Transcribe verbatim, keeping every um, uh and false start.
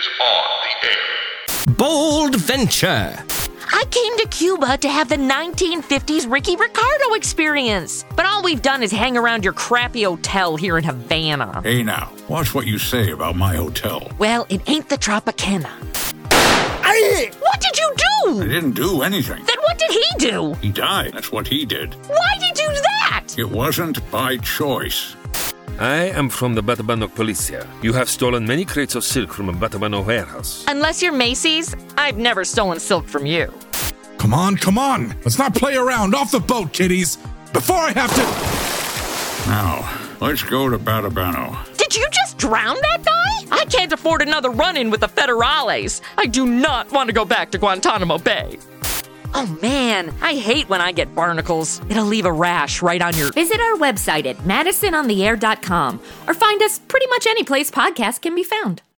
is on the air. Bold venture. I came to Cuba to have the nineteen fifties Ricky Ricardo experience. But all we've done is hang around your crappy hotel here in Havana. Hey now, watch what you say about my hotel. Well, it ain't the Tropicana. Aye. What did you do? I didn't do anything. Then what did he do? He died. That's what he did. Why'd he do that? It wasn't by choice. I am from the Batabano Policia. You have stolen many crates of silk from a Batabano warehouse. Unless you're Macy's, I've never stolen silk from you. Come on, come on. Let's not play around. Off the boat, kiddies. Before I have to... Now, let's go to Batabano. Did you just drown that guy? I can't afford another run-in with the Federales. I do not want to go back to Guantanamo Bay. Oh man, I hate when I get barnacles. It'll leave a rash right on your... Visit our website at madison on the air dot com or find us pretty much any place podcasts can be found.